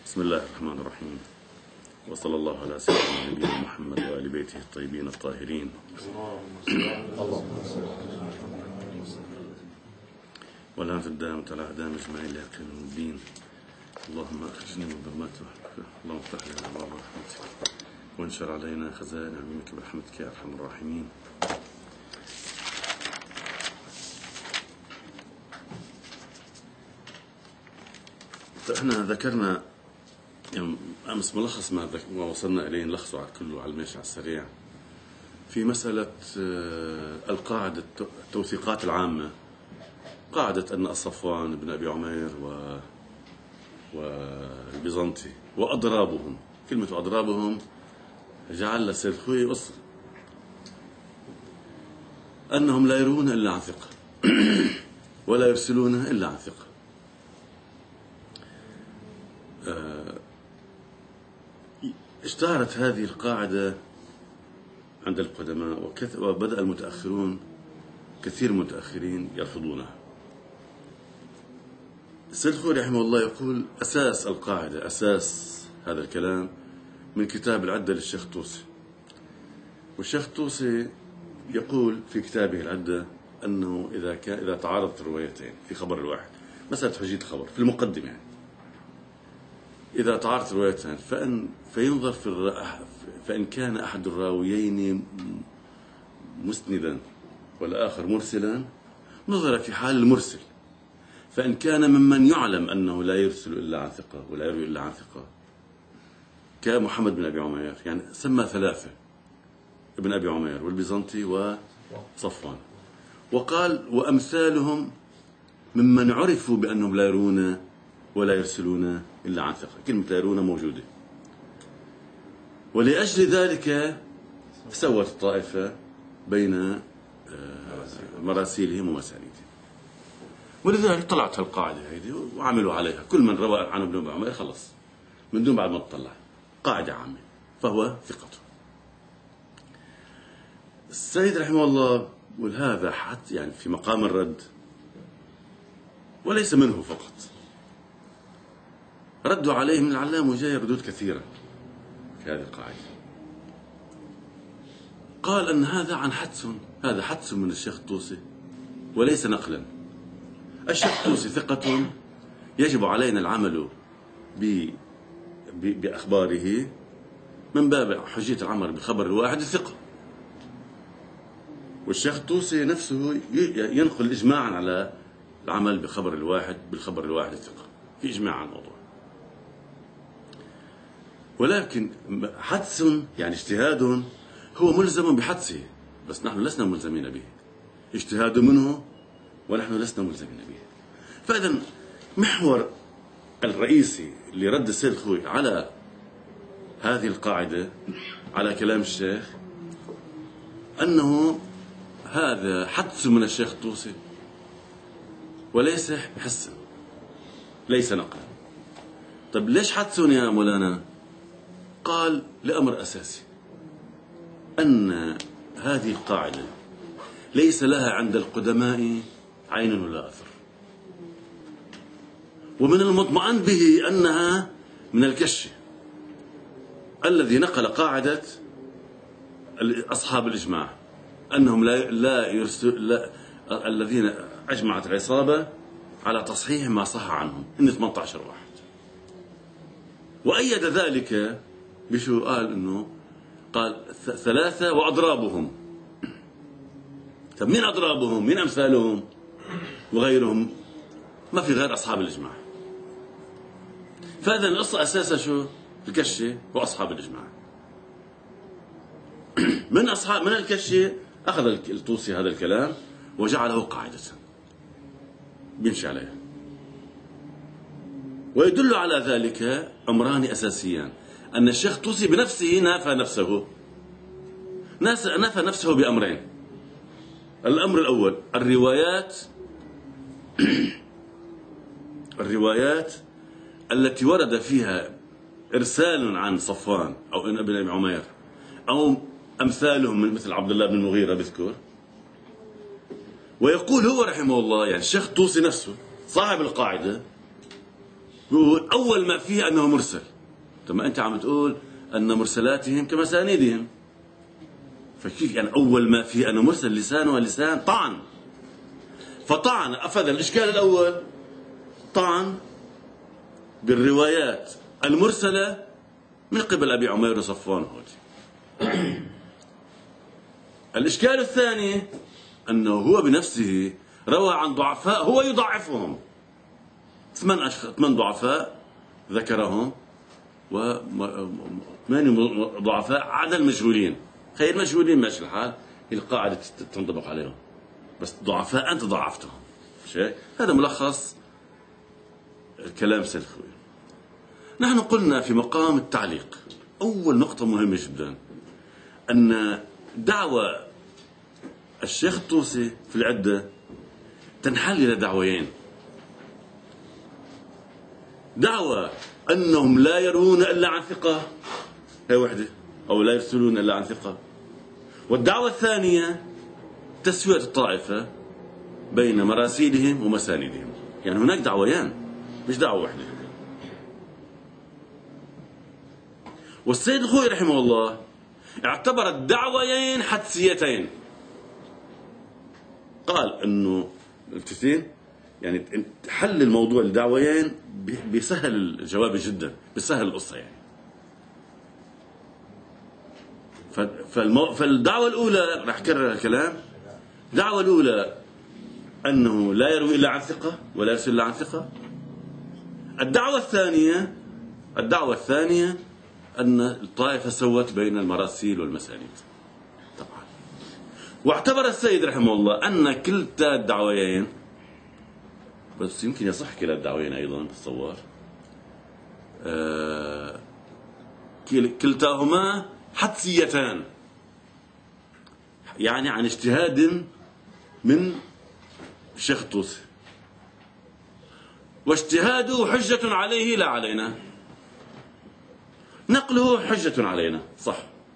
بسم الله الرحمن الرحيم، وصلى الله على سيدنا نبينا محمد وآل بيته الطيبين الطاهرين. والآن الدائمة على أعدام أجمعين ليقين الدين. اللهم أخرجني من ظلمات وحدك، اللهم افتح لنا أبواب رحمتك وانشر علينا خزائن علمك برحمتك يا أرحم الراحمين. احنا ذكرنا أمس ملخص ما وصلنا إليه، نلخصه كله على المشي على السريع في مسألة القاعدة التوثيقات العامة، قاعدة أن الصفوان بن أبي عمير والبيزنطي وأضرابهم، كلمة أضرابهم جعل للسيد خوي وصل أنهم لا يرون إلا عن ثقة ولا يرسلون إلا عن ثقة. اشتهرت هذه القاعدة عند القدماء وبدأ المتأخرون كثير متأخرين يرفضونها. السيد الخوئي رحمه الله يقول أساس القاعدة، أساس هذا الكلام من كتاب العدة للشيخ طوسي. والشيخ طوسي يقول في كتابه العدة أنه إذا تعارضت الروايتين في خبر الواحد، مسألة حجية الخبر في المقدمة يعني، إذا تعارضت الروايتان فينظر فإن كان أحد الراويين مسندا والآخر مرسلا نظر في حال المرسل، فإن كان ممن يعلم أنه لا يرسل إلا عن ثقة ولا يروي إلا عن ثقة كمحمد بن أبي عمير، يعني سمى ثلاثة، ابن أبي عمير والبيزنطي وصفوان، وقال وأمثالهم ممن عرفوا بأنهم لا يرون ولا يرسلون إلا عن ثقة. كلمة لا يرون موجودة، ولأجل ذلك سوت الطائفة بين مراسيلهم ومسانيدهم، ولذلك طلعت القاعدة هذه وعملوا عليها. كل من روى عن ابن أبي عمير خلص من دون بعد ما تطلع قاعدة عامة فهو ثقته. السيد رحمه الله وهذا حتى يعني في مقام الرد، وليس منه فقط، ردوا عليه من العلام وجاي ردود كثيرة في هذه القاعدة. قال أن هذا حدس من الشيخ الطوسي وليس نقلا. الشيخ الطوسي ثقة يجب علينا العمل بأخباره من باب حجية العمل بخبر الواحد الثقة، والشيخ الطوسي نفسه ينقل إجماعا على العمل بالخبر الواحد الثقة، في إجماع عن الموضوع. ولكن حدس يعني اجتهاد هو ملزم بحدسه، بس نحن لسنا ملزمين به، اجتهاد منه ونحن لسنا ملزمين به. فإذا محور الرئيسي لرد السيد الخوئي على هذه القاعدة على كلام الشيخ أنه هذا حدس من الشيخ الطوسي وليس بحس، ليس نقلا. طيب ليش حدس يا مولانا؟ قال لأمر أساسي، أن هذه القاعدة ليس لها عند القدماء عين ولا أثر، ومن المطمئن به أنها من الكشي الذي نقل قاعدة أصحاب الإجماع أنهم لا يرسل الذين أجمعت العصابة على تصحيح ما صح عنهم إن 18 واحد، وأيد ذلك بشو قال قال 3 وأضرابهم. طب مين أضرابهم؟ مين أمثالهم وغيرهم؟ ما في غير أصحاب الإجماع. فهذا القصة أساسا شو؟ الكشي وأصحاب الإجماع. من الكشي أخذ الطوسي هذا الكلام وجعله قاعدة بيمشي عليها. ويدل على ذلك أمران أساسيان، أن الشيخ طوسي بنفسه نافى نفسه بأمرين. الأمر الأول الروايات التي ورد فيها إرسال عن صفوان أو ابن أبي عمير أو أمثالهم من مثل عبد الله بن المغيرة بذكر. ويقول هو رحمه الله، يعني الشيخ طوسي نفسه صاحب القاعدة، بيقول أول ما فيه أنه مرسل. طب ما أنت عم تقول أن مرسلاتهم كمسانيدهم، فكيف يعني أول ما فيه أنه مرسل لسانه لسان طعن؟ فطعن أفاد الإشكال الأول، طعن بالروايات المرسلة من قبل أبي عمير وصفوان هودي. الإشكال الثاني أنه هو بنفسه روى عن ضعفاء هو يضعفهم، 8 ضعفاء ذكرهم، و8 ضعفاء عدا المجهولين. خير المجهولين ماشي الحال، القاعدة تنطبق عليهم، بس ضعفاء أنت ضعفتهم. شيء هذا ملخص كلام سيد خوي. نحن قلنا في مقام التعليق أول نقطة مهمة جدا، أن دعوة الشيخ الطوسي في العدة تنحل إلى دعويين: دعوة أنهم لا يروون إلا عن ثقة، هي وحدة، أو لا يرسلون إلا عن ثقة. والدعوة الثانية تسوية الطائفة بين مراسيلهم ومساندهم. يعني هناك دعويان مش دعوة واحدة. والسيد الخوئي رحمه الله اعتبر الدعويين حدسيتين. قال انه التثين يعني حل الموضوع الدعويين بيسهل الجواب جدا، بيسهل القصة يعني. فالدعوة الأولى راح أكرر الكلام، الدعوة الأولى أنه لا يروي إلا عن ثقة ولا يرسل إلا عن ثقة. الدعوة الثانية أن الطائفة سوت بين المراسيل والمسانيد طبعا. واعتبر السيد رحمه الله أن كلتا الدعويين، بس يمكن يصح كلا الدعويين أيضا بالصور، كلتاهما حدسيتان، يعني عن اجتهاد من الشيخ الطوسي، واجتهاده حجة عليه لا علينا، نقله حجة علينا، صح،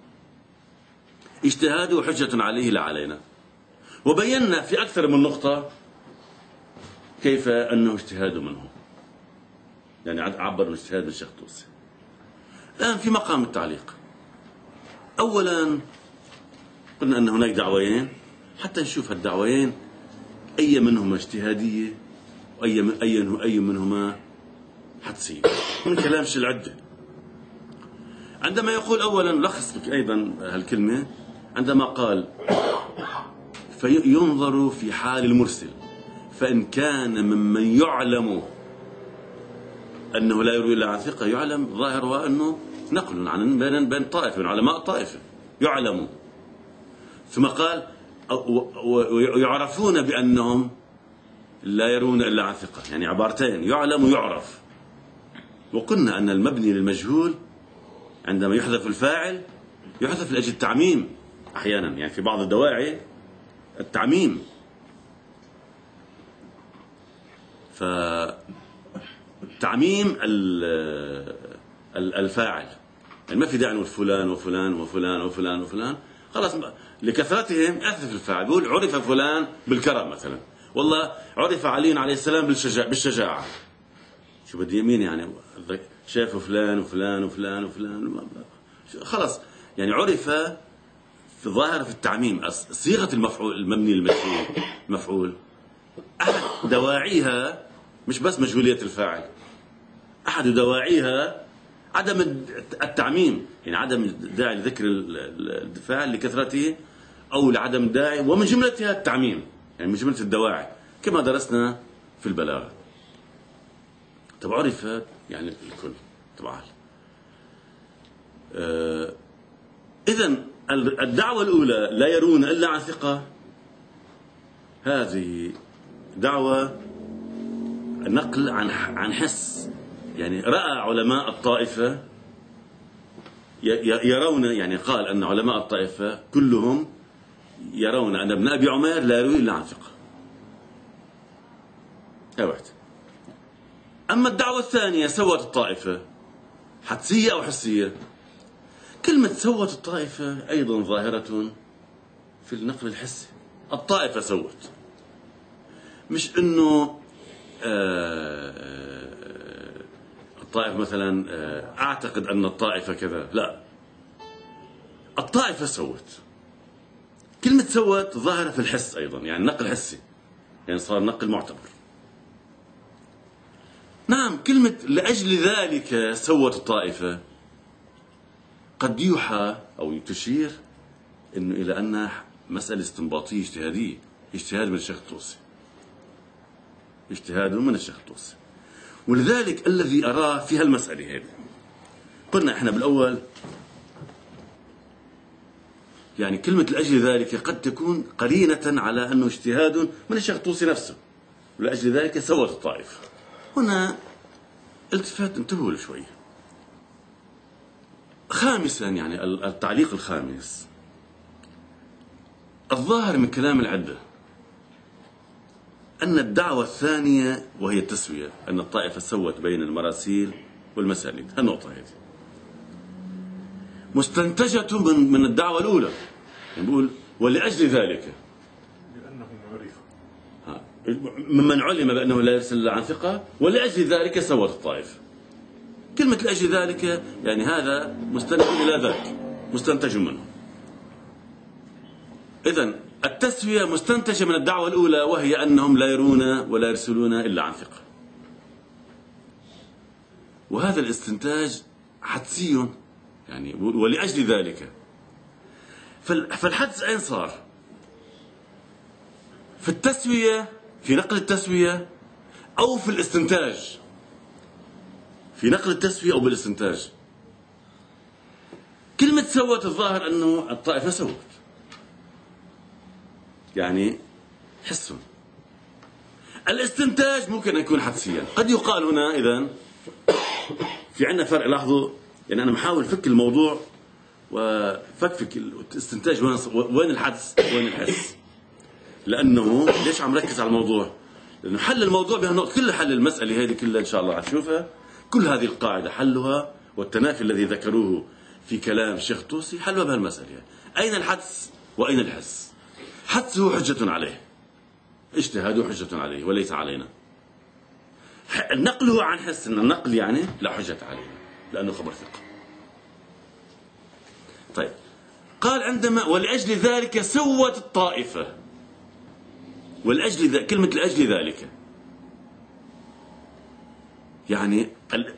اجتهاده حجة عليه لا علينا. وبينا في أكثر من نقطة كيف أنه اجتهاد منه، يعني عبر الاجتهاد من الشيخ الطوسي. الآن في مقام التعليق، أولا قلنا أن هناك دعويين، حتى نشوف الدعويين أي منهما اجتهادية وأي منهما حدسية من كلام شيخ العدة. عندما يقول أولا لخص أيضا هالكلمة، عندما قال فينظر في حال المرسل، فإن كان ممن يعلم أنه لا يروي إلا عن ثقة، يعلم ظاهرها أنه نقل عن بين طائفة من علماء الطائفة يعلم. ثم قال ويعرفون بأنهم لا يرون إلا عن ثقة، يعني عبارتين، يعلم ويعرف. وقلنا أن المبني للمجهول عندما يحذف الفاعل يحذف لأجل التعميم أحيانا، يعني في بعض الدواعي التعميم. فتعميم الفاعل، يعني ما في داعي نقول فلان وفلان وفلان وفلان وفلان، خلاص لكثرتهم احذف الفاعل. بيقول عرف فلان بالكرم مثلا، والله عرف علي عليه السلام بالشجاعة. شو بدي يمين يعني شافوا فلان وفلان وفلان وفلان، خلاص يعني عرف في ظاهر في التعميم. صيغة المفعول المبني المفعول أحد دواعيها مش بس مجهولية الفاعل، أحد دواعيها عدم التعميم، يعني عدم داعي لذكر الفاعل لكثرته أو لعدم داعي، ومن جملتها التعميم، يعني من جملة الدواعي كما درسنا في البلاغة. طب عرف يعني الكل طبعا. إذن الدعوة الأولى لا يرون إلا عن ثقة، هذه دعوة نقل عن حس، يعني رأى علماء الطائفة يرون، يعني قال أن علماء الطائفة كلهم يرون أن ابن أبي عمير لا يروي إلا عن ثقة. هذا واحد. أما الدعوة الثانية سوت الطائفة، حدسية أو حسية؟ كلمة سوت الطائفة أيضا ظاهرة في النقل الحسي. الطائفة سوت، مش إنه الطائفة مثلا أعتقد أن الطائفة كذا، لا، الطائفة سوت. كلمة سوت ظاهرة في الحس أيضا، يعني نقل حسي، يعني صار نقل معتبر. نعم، كلمة لأجل ذلك سوت الطائفة قد يوحى أو تشير إنه إلى أنها مسألة استنباطية اجتهادية، اجتهاد من الشيخ الطوسي، اجتهاد من الشيخ الطوسي. ولذلك الذي أراه في هالمسألة هذه، قلنا إحنا بالأول يعني كلمة لأجل ذلك قد تكون قرينة على أنه اجتهاد من الشيخ الطوسي نفسه، ولأجل ذلك سوت الطائفة. هنا التفات، انتبهوا له شوي. خامسا، يعني التعليق الخامس، الظاهر من كلام العدة أن الدعوة الثانية وهي التسوية، أن الطائفة سوت بين المراسيل والمسانيد، هالنقطة هذه مستنتجة من الدعوة الأولى. يعني بيقول ولأجل ذلك، لأنهم عرفوا ممن علم بأنه لا يرسل عن ثقة، ولأجل ذلك سوت الطائفة. كلمة لأجل ذلك يعني هذا مستند إلى ذاك، مستنتج منه. إذن التسوية مستنتجة من الدعوة الأولى، وهي أنهم لا يرون ولا يرسلون إلا عن ثقة. وهذا الاستنتاج حدسي، يعني ولأجل ذلك. فالحدس أين صار؟ في التسوية، في نقل التسوية، أو في الاستنتاج؟ في نقل التسوية أو بالاستنتاج؟ كلمة سوت الظاهر أنه الطائفة سوت، يعني حس. الاستنتاج ممكن أن يكون حدسيا. قد يقال هنا إذن في عندنا فرق، لاحظوا، يعني أنا محاول فك الموضوع وفكفك الاستنتاج وين الحدس وين الحس. لأنه ليش عم ركز على الموضوع؟ لأنه حل الموضوع بهالنقطة، كل حل المسألة هذه كلها إن شاء الله هتشوفها، كل هذه القاعدة حلها والتنافي الذي ذكروه في كلام الشيخ الطوسي حلها بهالمسألة. أين الحدس وأين الحس؟ حدسه حجة عليه، اجتهاده حجة عليه وليس علينا. نقله عن حس، النقل يعني لا حجة عليه لأنه خبر ثقة. طيب، قال عندما ولأجل ذلك سوت الطائفة، كلمة لأجل ذلك يعني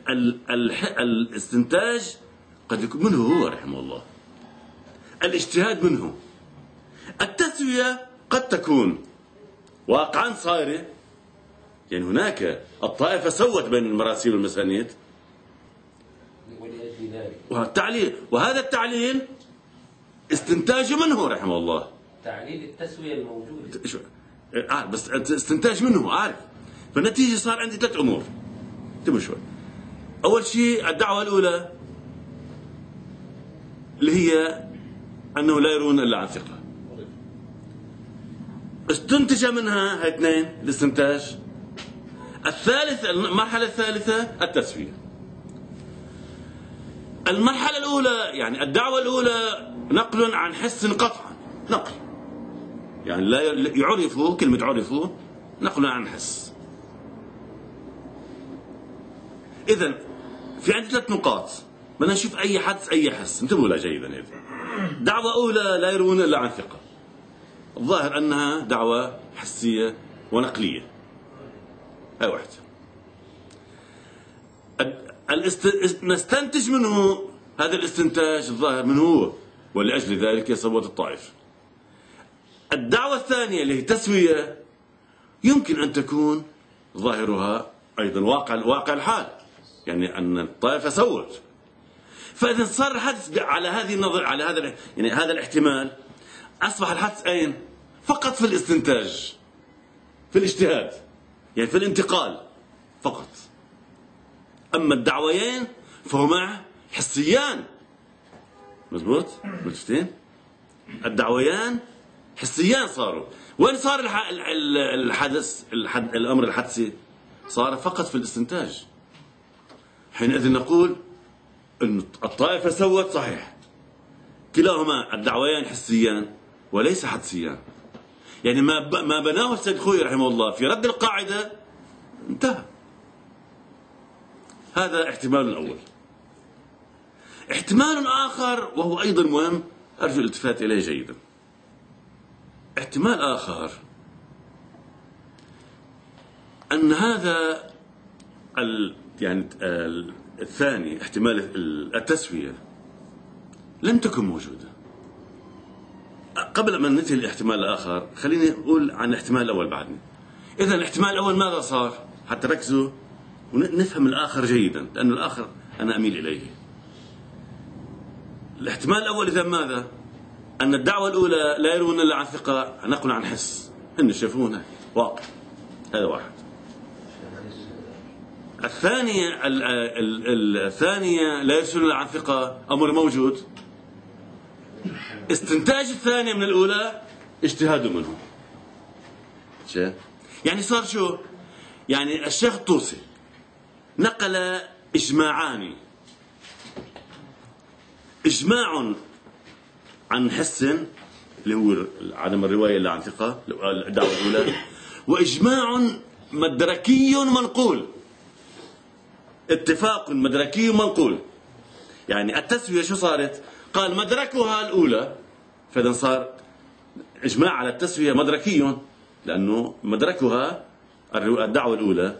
الاستنتاج قد يكون منه هو رحمه الله، الاجتهاد منه. التسوية قد تكون واقعا صايرة، يعني هناك الطائفة سوت بين المراسيل والمسانيد ولأجل ذلك، وهذا التعليل استنتاج منه رحمه الله. تعليل التسوية الموجودة بس استنتاج منه، عارف. فالنتيجة صار عندي 3 أمور، انتبهوا شوي. أول شيء الدعوة الأولى اللي هي أنه لا يرون إلا عن ثقة، استنتج منها هاي 2 الاستنتاج. المرحلة الثالثة التسوية. المرحلة الأولى يعني الدعوة الأولى نقل عن حس قطعا، نقل يعني لا يعرفوا، كلمة عرفوا نقل عن حس. إذن في عندي 3 نقاط، بدنا نشوف أي حدس أي حس، انتبهوا لها جيدا. هذه دعوة أولى لا يرون إلا عن ثقة، الظاهر أنها دعوة حسية ونقلية، هاي واحدة. نستنتج منه هذا الاستنتاج الظاهر منه هو، ولأجل ذلك سوت الطائفة. الدعوة الثانية اللي هي تسوية يمكن أن تكون ظاهرها أيضا واقع الحال، يعني أن الطائفة سوت. فإذا صار الحدث على هذه النظر، على هذا يعني هذا الاحتمال، أصبح الحدث أين؟ فقط في الاستنتاج، في الاجتهاد، يعني في الانتقال فقط. أما الدعويين فهما حسيان، مزبوط؟ متفتين؟ الدعويان حسيان صاروا. وين صار الحدث، الأمر الحدسي؟ صار فقط في الاستنتاج. حينئذ نقول أن الطائفة سوت صحيح، كلاهما الدعويان حسيان وليس حدسيان. يعني ما بناه السيد خوي رحمه الله في رد القاعدة انتهى. هذا احتمال أول. احتمال آخر وهو أيضا مهم أرجو الالتفات إليه جيدا. احتمال آخر أن هذا يعني الثاني احتمال التسوية لم تكن موجودة. قبل ما ننتهي الاحتمال الآخر خليني أقول عن الاحتمال الأول بعدني. إذا الاحتمال الأول ماذا صار؟ حتى ركزوا ونفهم الآخر جيدا، لأن الآخر أنا أميل إليه. الاحتمال الأول إذا ماذا؟ أن الدعوة الأولى لا يروون إلا عن ثقة، نقل عن حس، إن يشوفون واقع. هذا واحد. الثانية لا يرسلون إلا عن ثقة، أمر موجود. استنتاج الثانية من الأولى اجتهاد منه. يعني صار شو؟ يعني الشيخ الطوسي نقل إجماعان: إجماع عن حس اللي هو عدم الرواية إلا عن ثقة، الدعوة الأولى، وإجماع مدركي منقول، اتفاق مدركي منقول. يعني التسوية شو صارت؟ قال مدركها الأولى، فإذا صار إجماع على التسوية مدركي لأنه مدركها الدعوة الأولى،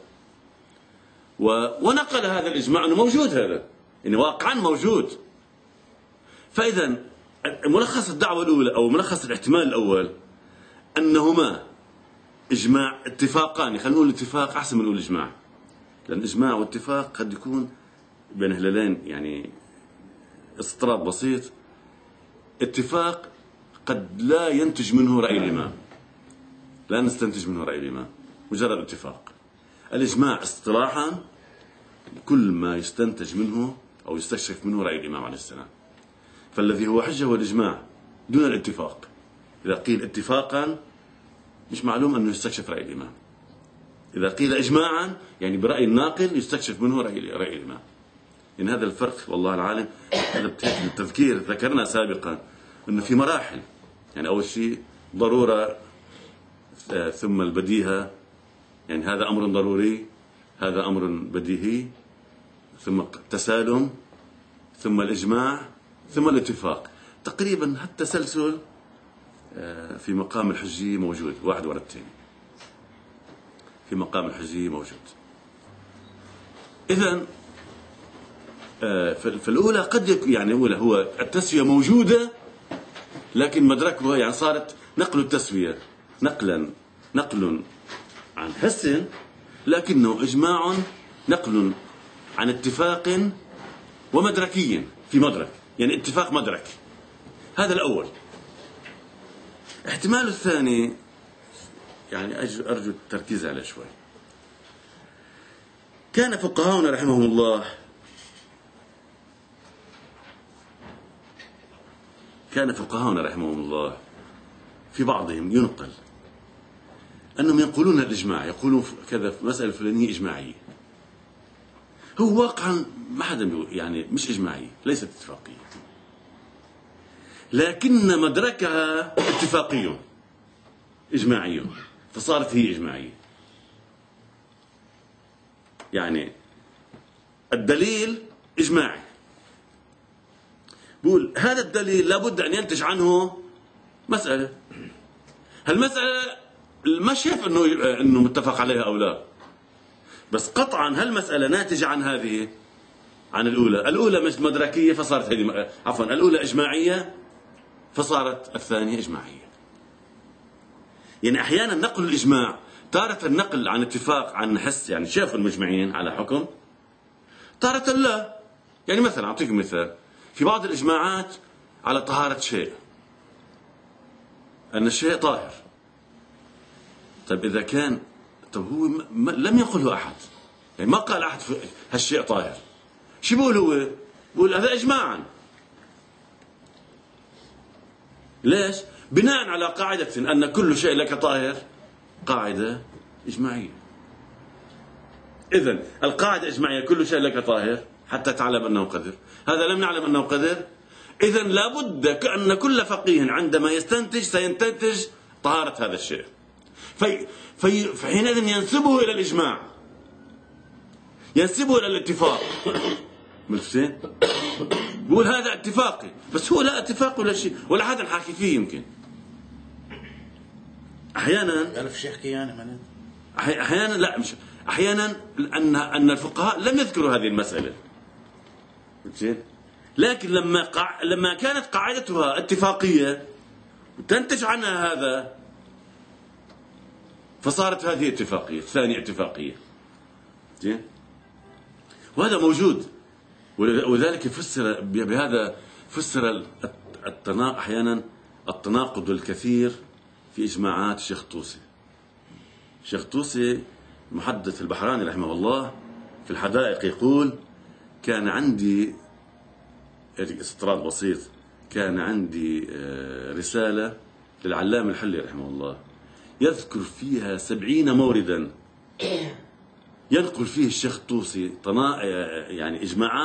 ونقل هذا الإجماع أنه موجود، هذا يعني واقعا موجود. فإذا ملخص الدعوة الأولى أو ملخص الاحتمال الأول أنهما إجماع اتفاقان. خلينا نقول اتفاق أحسن من نقول إجماع، لأن إجماع واتفاق قد يكون بين هلالين يعني استطراد بسيط. اتفاق قد لا ينتج منه رأي الإمام، لا نستنتج منه رأي الإمام، مجرد اتفاق. الإجماع اصطلاحا كل ما يستنتج منه أو يستشرف منه رأي الإمام عليه السلام، فالذي هو حجة هو الإجماع دون الاتفاق. إذا قيل اتفاقا مش معلوم أنه يستكشف رأي الإمام. إذا قيل إجماعا يعني برأي الناقل يستكشف منه رأي الإمام. إن هذا الفرق والله العالم. هذا التذكير ذكرنا سابقا أنه في مراحل. يعني أول شيء ضرورة، ثم البديهة، يعني هذا أمر ضروري، هذا أمر بديهي، ثم التسالم، ثم الإجماع، ثم الاتفاق. تقريبا التسلسل في مقام الحجية موجود، واحد ورا الثاني في مقام الحجية موجود. إذن فالأولى قد يكون يعني هو التسوية موجودة، لكن مدركها يعني صارت نقل التسوية نقل عن حس، لكنه إجماع نقل عن اتفاق ومدركي في مدرك، يعني اتفاق مدرك. هذا الأول. احتمال الثاني يعني أرجو التركيز عليه شوي. كان فقهاؤنا رحمهم الله في بعضهم ينقل أنهم ينقلون الإجماع، يقولون كذا في مسألة فلانية إجماعية. هو واقعا ما حدا يعني مش إجماعية، ليست اتفاقية، لكن مدركها اتفاقي إجماعي، فصارت هي إجماعية. يعني الدليل إجماعي، بقول هذا الدليل لابد أن ينتج عنه مسألة. هالمسألة ما شايف أنه متفق عليها أو لا، بس قطعا هالمسألة ناتجة عن هذه، عن الأولى مش مدركية فصارت هذه، عفوا الأولى إجماعية فصارت الثانية إجماعية. يعني أحيانا نقل الإجماع، تارة النقل عن اتفاق عن حس، يعني شافوا المجمعين على حكم، تارة لا. يعني مثلا أعطيكم مثال، في بعض الإجماعات على طهارة شيء، أن الشيء طاهر. طيب إذا كان هو لم يقله أحد، يعني ما قال أحد هالشيء طاهر، شو بيقول هو؟ بيقول هذا إجماعا. ليش؟ بناء على قاعدة أن كل شيء لك طاهر، قاعدة إجماعية. إذن القاعدة إجماعية، كل شيء لك طاهر حتى تعلم أنه قدر. هذا لم نعلم أنه قدر، إذن لابد أن كل فقيه عندما يستنتج سينتج طهارة هذا الشيء، فحينئذ ينسبه إلى الإجماع. ينسبه إلى الاتفاق. ملفتين؟ بقول هذا اتفاقي، بس هو لا اتفاق ولا شيء ولا حدا حاكي فيه. يمكن أحيانا ألف شيخ يعني أحيانا لا مش أحيانا أن الفقهاء لم يذكروا هذه المسألة. لكن لما كانت قاعدتها اتفاقية وتنتج عنها هذا، فصارت هذه اتفاقية، ثانية اتفاقية. وهذا موجود، ولذلك فسر بهذا، فسر أحيانا التناقض الكثير في إجماعات الشيخ طوسي. الشيخ طوسي المحدث البحراني رحمه الله في الحدائق يقول: كان عندي استطراد بسيط، كان عندي رسالة للعلامة الحلي رحمه الله يذكر فيها 70 موردا ينقل فيه الشيخ طوسي يعني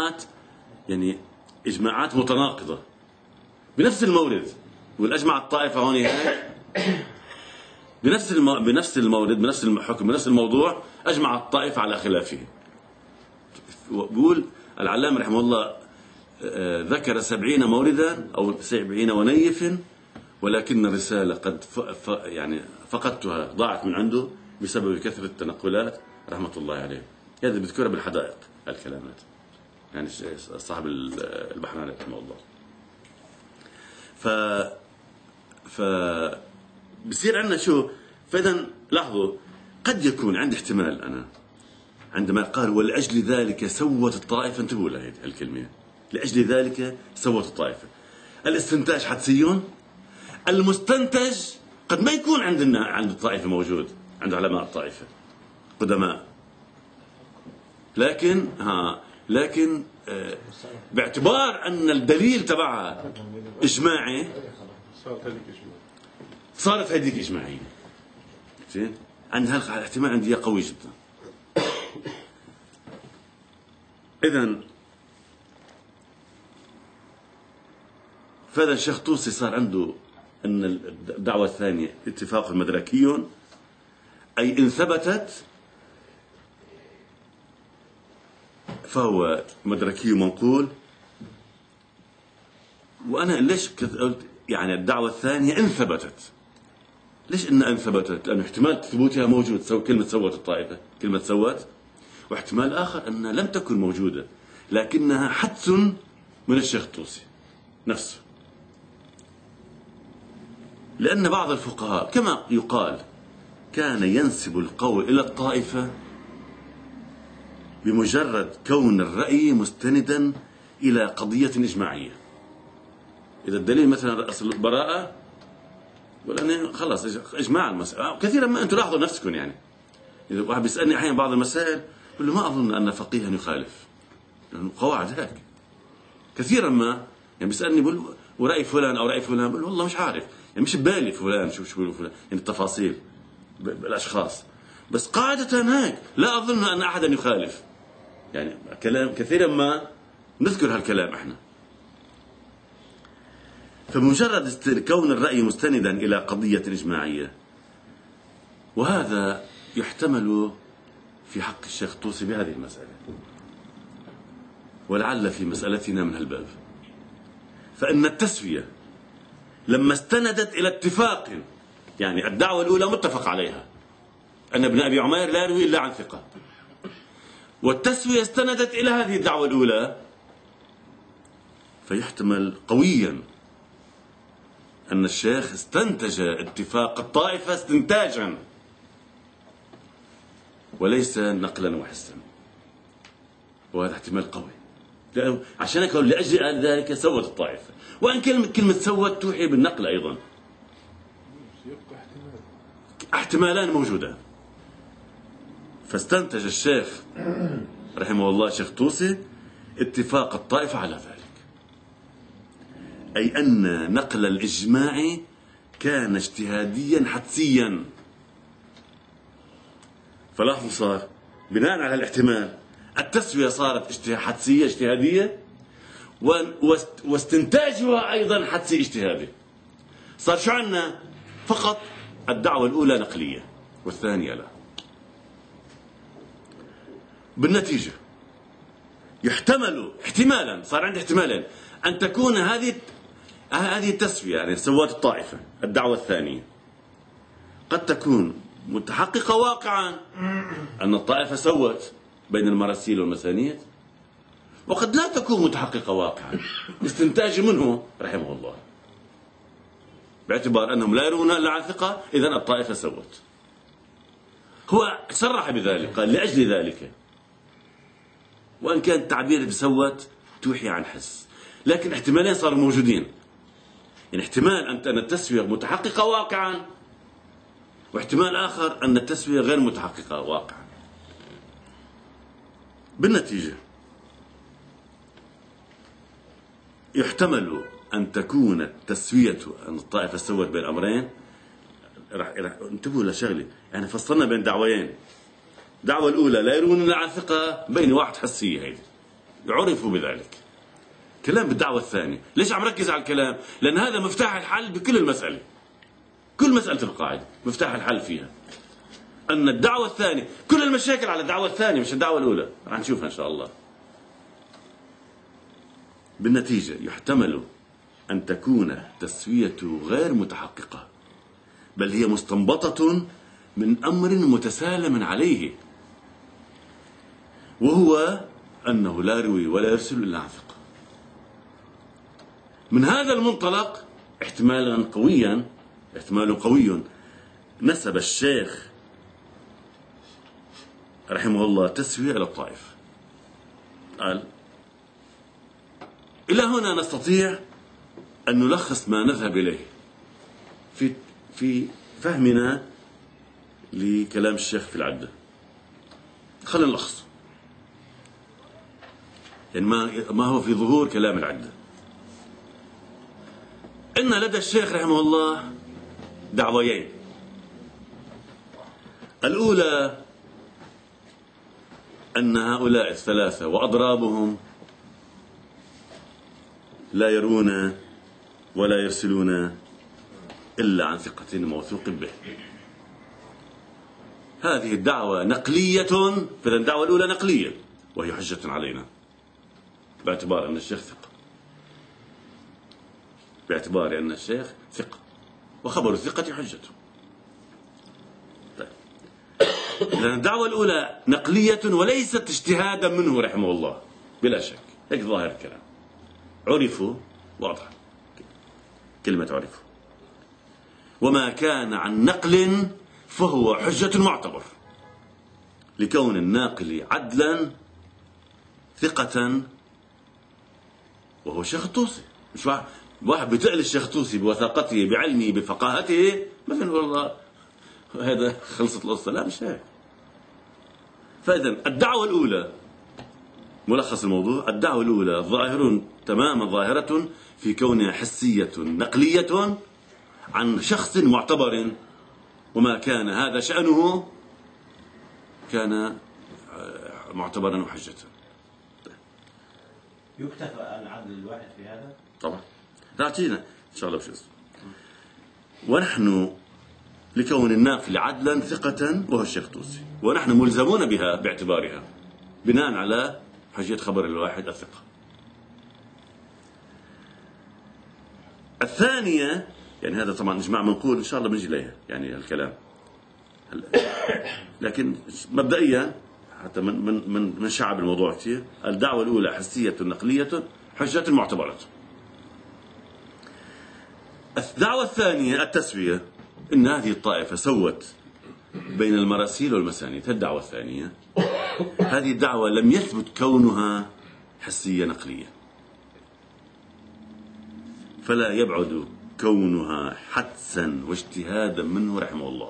إجماعات متناقضة بنفس المورد. والأجمع الطائفة هون بنفس المورد، بنفس الحكم، بنفس الموضوع، أجمع الطائفة على خلافه. بيقول العلامة رحمه الله ذكر 70 موردا أو 70 ونيف، ولكن الرسالة قد يعني فقدتها، ضاعت من عنده بسبب كثرة التنقلات رحمة الله عليه. هذا بذكرها بالحدائق الكلامات، يعني صاحب البحراني رحمه الله. بصير عندنا شو؟ فإذا لاحظوا، قد يكون عندي احتمال أنا عندما قال ولأجل ذلك سوت الطائفة، انتبهوا لهذه الكلمة، لأجل ذلك سوت الطائفة. الاستنتاج حدسي، المستنتج قد ما يكون عند الطائفة موجود، عند علماء الطائفة قدماء، لكن باعتبار أن الدليل تبعها إجماعي صارت هذيك إجماعية. زين، عند الاحتمال عندي قوي جدا. إذن فهذا الشيخ طوسي صار عنده أن الدعوة الثانية اتفاق مدركي، أي إن ثبتت فهو مدركي منقول. وأنا ليش قلت يعني الدعوة الثانية إن ثبتت؟ ليش إن ثبتت؟ لأنه احتمال ثبوتها موجود، كلمة سوت الطائفة، كلمة سوت، واحتمال آخر أنها لم تكن موجودة لكنها حدس من الشيخ طوسي نفسه. لأن بعض الفقهاء كما يقال كان ينسب القول إلى الطائفة بمجرد كون الرأي مستندا إلى قضية إجماعية. إذا الدليل مثلا أصل البراءة، ولا خلاص إجماع المسألة. كثيرا ما أنتم لاحظوا نفسكم، يعني إذا واحد بيسألني أحيانا بعض المسائل بقول له ما أظن أن فقيها يخالف، لأنه قواعد هيك. كثيرا ما يعني بيسألني بقول ورأي فلان أو رأي فلان، بقول والله مش عارف، يعني مش ببالي فلان شو فلان، يعني التفاصيل بالأشخاص، بس قاعدة هيك لا أظن أن أحدا يخالف. يعني كلام كثيرا ما نذكر هالكلام احنا. فمجرد كون الرأي مستندا إلى قضية إجماعية، وهذا يحتمل في حق الشيخ طوسي بهذه المسألة، ولعل في مسألتنا من هالباب. فإن التسوية لما استندت إلى اتفاق، يعني الدعوة الأولى متفق عليها أن ابن أبي عمير لا يروي إلا عن ثقة، والتسوية استندت إلى هذه الدعوة الأولى، فيحتمل قويا أن الشيخ استنتج اتفاق الطائفة استنتاجا وليس نقلا وحسا، وهذا احتمال قوي. عشان هيك لأجل ذلك سوت الطائفة، وأن كلمة سوت توحي بالنقل أيضا. احتمالان موجودان. فاستنتج الشيخ رحمه الله الشيخ طوسي اتفاق الطائفة على ذلك، أي أن نقل الإجماع كان اجتهاديا حدسيا. فلاحظوا صار بناء على الاحتمال التسوية صارت حدسية اجتهادية، واستنتاجها أيضا حدسي اجتهادي. صار شو عنا؟ فقط الدعوة الأولى نقلية والثانية لا. بالنتيجة يحتمل احتمالا، صار عندي احتمالين أن تكون هذه التسوية، يعني سوات الطائفة الدعوة الثانية، قد تكون متحققة واقعا أن الطائفة سوت بين المراسيل والمسانيد، وقد لا تكون متحققة واقعا، استنتاج منه رحمه الله باعتبار أنهم لا يرون إلا عن ثقة، إذن الطائفة سوت. هو صرح بذلك، قال لأجل ذلك، وإن كان التعبير بسوت توحي عن حس، لكن احتمالين صاروا موجودين. يعني احتمال أن التسوية متحققة واقعا، واحتمال آخر أن التسوية غير متحققة واقعا. بالنتيجة يحتمل أن تكون التسوية، أن الطائفة سوت بين أمرين. راح انتبهوا لشغلة، يعني فصلنا بين دعوين. الدعوة الأولى لا يرون إلا عن ثقة، بين واحد حسية، هيدي يعرفوا بذلك. كلام بالدعوة الثانية، ليش عم ركز على الكلام؟ لأن هذا مفتاح الحل بكل المسألة، كل مسألة القاعدة مفتاح الحل فيها أن الدعوة الثانية، كل المشاكل على الدعوة الثانية مش الدعوة الأولى، راح نشوفها إن شاء الله. بالنتيجة يحتمل أن تكون التسوية غير متحققة، بل هي مستنبطة من أمر متسالم عليه، وهو أنه لا يروي ولا يرسل إلا عن ثقة. من هذا المنطلق احتمال قوي نسب الشيخ رحمه الله تسوية إلى الطائفة. قال: إلى هنا نستطيع أن نلخص ما نذهب إليه في فهمنا لكلام الشيخ في العدة. خلينا نلخص، يعني ما هو في ظهور كلام العدة. إن لدى الشيخ رحمه الله دعويين. الأولى أن هؤلاء الثلاثة وأضرابهم لا يرون ولا يرسلون إلا عن ثقة موثوق به. هذه الدعوة نقلية، فإذا الدعوة الأولى نقلية وهي حجة علينا باعتبار أن الشيخ ثقة، باعتبار أن الشيخ ثقة وخبر الثقة حجته. طيب، إذا الدعوة الأولى نقلية وليست اجتهادا منه رحمه الله بلا شك، هيك ظاهر الكلام. عرفوا، واضح كلمة عرفوا. وما كان عن نقل فهو حجة معتبر، لكون الناقل عدلا ثقة، وهو الشيخ الطوسي. مش واحد بتقل الشيخ الطوسي بوثاقته بعلمه بفقاهته مثلا والله هذا خلصت القصة، لا مش هيك. فإذا الدعوة الأولى، ملخص الموضوع، الدعوة الأولى تماما ظاهرة في كونها حسية نقلية عن شخص معتبر، وما كان هذا شأنه كان معتبرا وحجة. يكتفى العدل الواحد في هذا؟ طبعا رأتينا إن شاء الله بشيء. ونحن لكون الناقل عدلا ثقة وهو الشيخ الطوسي، ونحن ملزمون بها باعتبارها بناء على حجية خبر الواحد الثقة. الثانية، يعني هذا طبعا إجماع منقول إن شاء الله بنجي لها يعني الكلام، لكن مبدئيا حتى من شعب الموضوع كثير، الدعوة الأولى حسية نقلية حجة معتبرة. الدعوة الثانية التسوية، إن هذه الطائفة سوت بين المراسيل والمسانيد، الدعوة الثانية. هذه الدعوة لم يثبت كونها حسية نقلية، فلا يبعد كونها حدسا واجتهادا منه رحمه الله،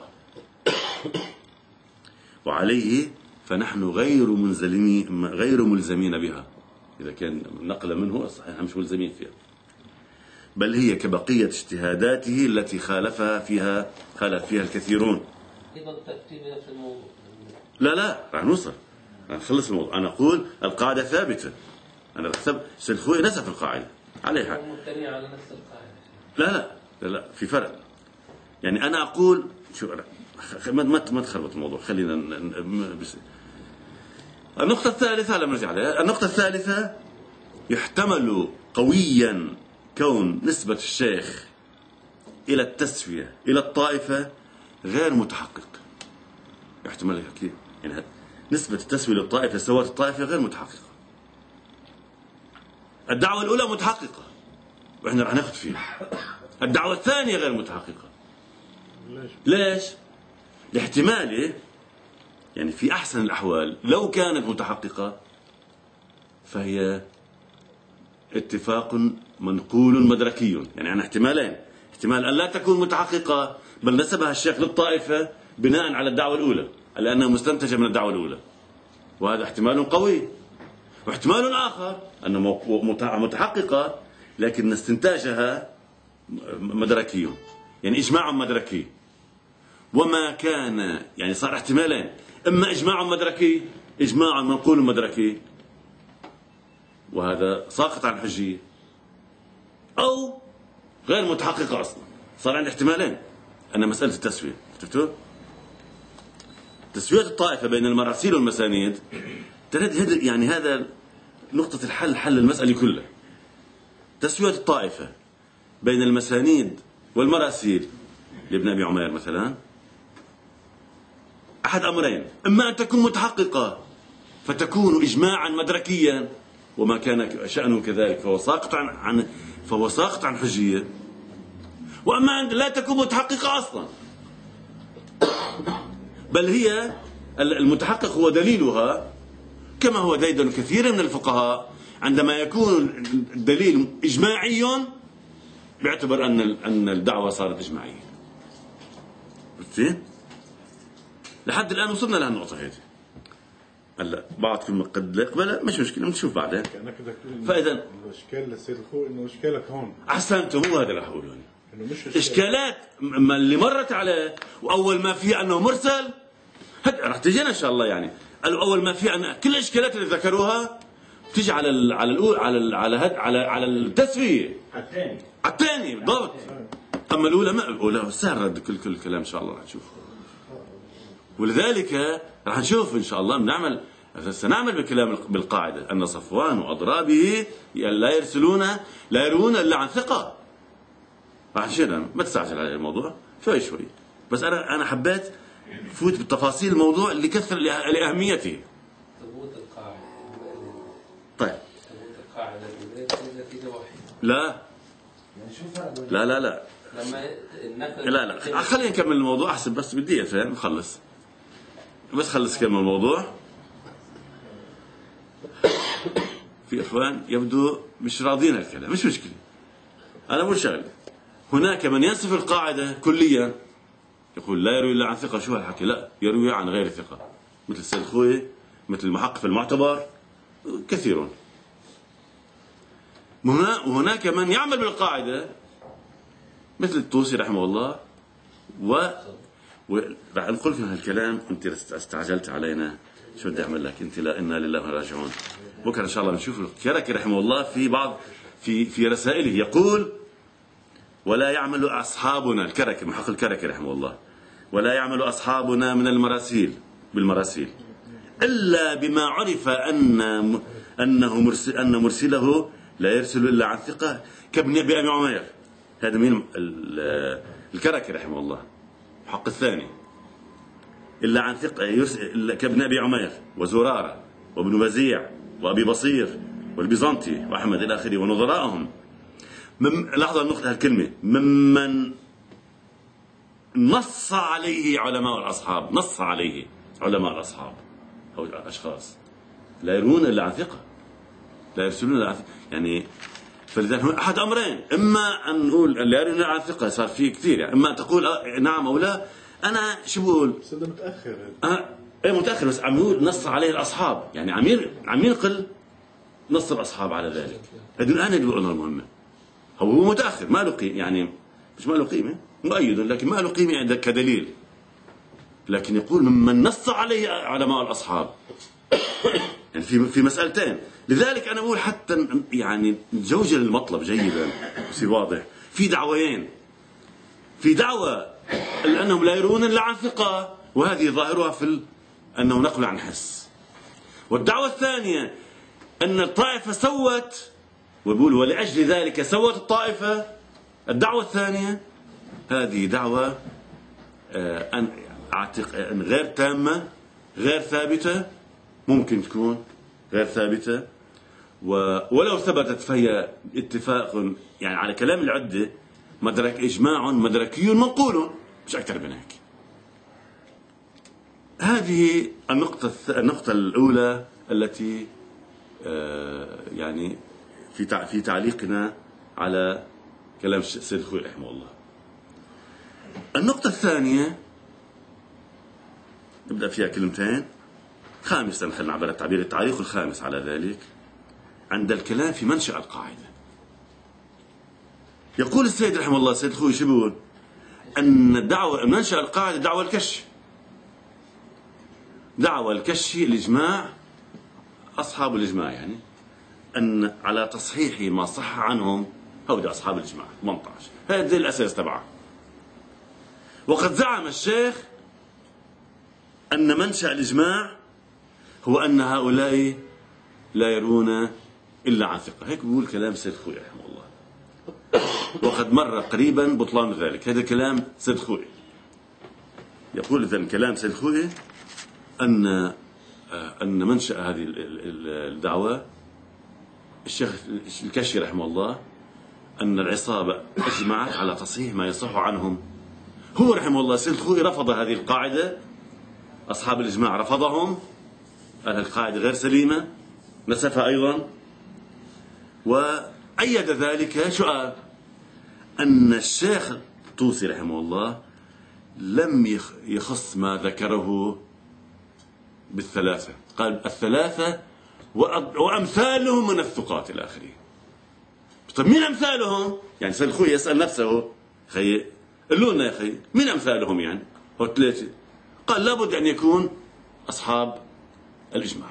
وعليه فنحن غير ملزمين بها. إذا كان نقل منه صحيح مش ملزمين فيها، بل هي كبقية اجتهاداته التي خالف فيها الكثيرون. أيضا تأتي بنفس الموضوع. لا راح نوصل، راح نخلص الموضوع. أنا أقول القاعدة ثابتة، أنا بحسب سيد خوي نسف القاعدة عليها. مبتني على نفس القاعدة. لا في فرق. يعني أنا أقول شو ما تخربط الموضوع، خلينا النقطة الثالثة لما نرجع عليها، النقطة الثالثة يحتمل قويا كون نسبة الشيخ إلى التسوية إلى الطائفة غير متحقق. يحتمل كيف؟ يعني نسبة التسوية للطائفة سوات الطائفة غير متحققة. الدعوة الأولى متحققة وإحنا رح ناخذ فيها. الدعوة الثانية غير متحققة. ليش؟ لاحتماله، يعني في أحسن الأحوال لو كانت متحققة فهي اتفاق منقول مدركي. يعني عن احتمالين: احتمال أن لا تكون متحققة بل نسبها الشيخ للطائفة بناء على الدعوة الأولى لأنها مستنتجة من الدعوة الأولى، وهذا احتمال قوي. واحتمال آخر أنها متحققة لكن استنتاجها مدركي، يعني إجماع مدركي. وما كان يعني صار احتمالين: إما إجماع مدركي، إجماع منقول مدركي، وهذا ساقط عن الحجية، أو غير متحققة أصلا. صار عندي احتمالين. أن مسألة التسوية، شفتوا؟ تسوية الطائفة بين المراسيل والمسانيد، يعني هذا نقطة الحل، حل المسألة كلها. تسوية الطائفة بين المسانيد والمراسيل لابن أبي عمير مثلا أحد أمرين: إما أن تكون متحققة فتكون إجماعا مدركيا وما كان شأنه كذلك فهو ساقط عن حجية، وأما أن لا تكون متحققة أصلا، بل هي المتحقق هو دليلها، كما هو ديدن كثير من الفقهاء عندما يكون الدليل إجماعي بيعتبر أن الدعوة صارت إجماعية. لحد الآن وصلنا لهالنقطة هذه. هلا بعضكم قد لا يقبلها، مش مشكلة، بنشوف بعدين. فإذا الإشكال للسيد الخوي إنه إشكالك هون. أحسنتم، هو هذا اللي أقوله. إشكالات اللي مرت عليه، وأول ما فيه أنه مرسل، رح تجينا إن شاء الله. يعني أول ما فيه أن كل الإشكالات اللي ذكروها تيجي على التسوية، على الثاني بالضبط. أما الأولى ما الأولى سهل رد كل الكلام إن شاء الله رح نشوف. ولذلك رح نشوف إن شاء الله سنعمل بكلام بالقاعدة أن صفوان وأضرابه لا يروون إلا عن ثقة. عشان ما تستعجل على الموضوع شوي، بس أنا حبيت فوت بالتفاصيل الموضوع لكثر لأهميته. ثبوت القاعدة. طيب. ثبوت القاعدة نتيجة واحدة. لا. لا لا لا. لا خلينا نكمل الموضوع أحسن، بس بدي نخلص. بس خلص كلمة الموضوع. في إخوان يبدو مش راضين الكلام، مش مشكلة. أنا أقول شغله: هناك من ينسف القاعدة كليا، يقول لا يروي إلا عن ثقة. شو هالحكي؟ لا، يروي عن غير ثقة، مثل السيد الخوي، مثل المحقق المعتبر، كثيرون. وهناك من يعمل بالقاعدة مثل الطوسي رحمه الله. ورح نقول في هالكلام: أنت استعجلت علينا، شو بدي أعمل لك؟ أنت لا، إنا لله راجعون. بكرة إن شاء الله بنشوف الكركي رحمه الله في رسائله يقول: ولا يعمل أصحابنا، الكركي محقق الكركي رحمه الله، ولا يعمل أصحابنا من بالمراسيل إلا بما عرف أن مرسله لا يرسل إلا عن ثقة كابن أبي عمير. هذا مين؟ الكركي رحمه الله، محقق الثاني. إلا عن ثقة كابن أبي عمير وزرارة وابن بزيع وأبي بصير والبيزنطي وأحمد إلى آخره ونظرائهم. لحظة النقطة هالكلمة: ممن نص عليه علماء الأصحاب. نص عليه علماء الأصحاب أو الأشخاص لا يرون إلا عن ثقة، لا يرسلون إلا عن ثقة. يعني فلذلك أحد أمرين: إما أن نقول لا يرون إلا عن ثقة، صار فيه كثير، يعني إما تقول نعم أو لا. أنا شو بقول؟ بس هذا متأخر. متأخر، بس عم يقول نص عليه الأصحاب، يعني عم ينقل نص الأصحاب على ذلك. هذول أنا اللي بقولها المهمة. هو متأخر، ما له قيمة، يعني مش ما له قيمة، مؤيد لكن ما له قيمة عندك كدليل. لكن يقول ممن نص عليه علماء الأصحاب، يعني في مسألتين. لذلك أنا أقول حتى يعني نجوجل المطلب جيدا يصير واضح. في دعوين: في دعوة أنهم لا يرون إلا عن ثقة، وهذه ظاهرها أنه نقل عن حس، والدعوة الثانية أن الطائفة سوت، ويقول ولأجل ذلك سوت الطائفة. الدعوة الثانية هذه دعوة أن غير تامة، غير ثابتة، ممكن تكون غير ثابتة، ولو ثبتت فهي اتفاق يعني على كلام العدة، مدرك إجماع مدركي منقول، مش أكثر من هيك. هذه النقطة الأولى التي يعني في تعليقنا على كلام السيد الخوئي رحمه الله. النقطة الثانية نبدأ فيها كلمتين. خامسا خلينا نعبر التعبير، التعليق الخامس على ذلك عند الكلام في منشأ القاعدة. يقول السيد رحمه الله، السيد الخوئي شو بيقول؟ أن منشأ القاعدة دعوة الكشف. دعوة الكشف الإجماع، أصحاب الإجماع يعني أن على تصحيح ما صح عنهم هؤلاء أصحاب الإجماع 18. هذا الأساس تبعه. وقد زعم الشيخ أن منشأ الإجماع هو أن هؤلاء لا يرون إلا عن ثقة. هيك بيقول كلام سيد الخوئي رحمه الله، وقد مر قريبا بطلان ذلك. هذا كلام سيد الخوئي. يقول إذن كلام سيد الخوئي أن منشأ هذه الدعوة الشيخ الكشي رحمه الله أن العصابة أجمعت على تصحيح ما يصح عنهم. هو رحمه الله سيد الخوئي رفض هذه القاعدة، أصحاب الإجماع رفضهم، قال القاعدة غير سليمة، نسفها أيضا، وأيد ذلك شو قال؟ أن الشيخ الطوسي رحمه الله لم يخص ما ذكره بالثلاثة، قال الثلاثة وأمثالهم من الثقات إلى آخره. طيب مين أمثالهم؟ يعني سيد الخوئي يسأل نفسه، خي قلوا لنا يا أخي مين أمثالهم؟ يعني هو ثلاثة. قال لابد أن يكون أصحاب الإجماع،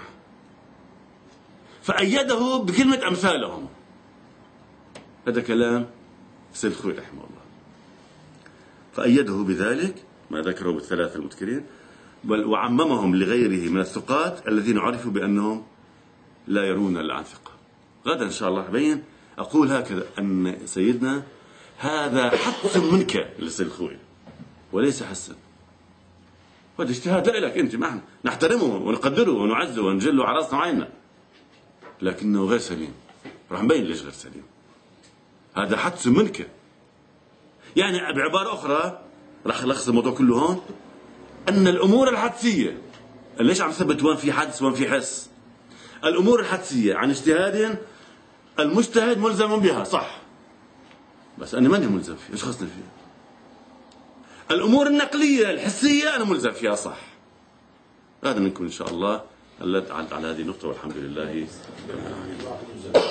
فأيده بكلمة أمثالهم. هذا كلام سيد الخوئي رحمه الله، فأيده بذلك ما ذكره بالثلاثة المذكرين، وعممهم لغيره من الثقات الذين عرفوا بأنهم لا يرون إلا عن ثقة. غدا إن شاء الله أبين أقول هكذا أن سيدنا هذا حث منك للسيد الخوئي وليس حسن. هذا اجتهاد لك أنت، معنا نحترمه ونقدره ونعزه ونجله على راسنا وعيننا، لكنه غير سليم. راح نبين ليش غير سليم. هذا حدث منك. يعني بعبارة أخرى راح ألخص الموضوع كله هون، أن الأمور الحدسية، ليش عم ثبت وين في حدث وين في حس؟ الأمور الحدسية عن اجتهاد المجتهد ملزم بها، صح، بس أنا ماني ملزم فيها، إيش خصني فيها؟ الأمور النقلية الحسية أنا ملزم فيها، صح. هذا منكم إن شاء الله على هذه النقطة، والحمد لله.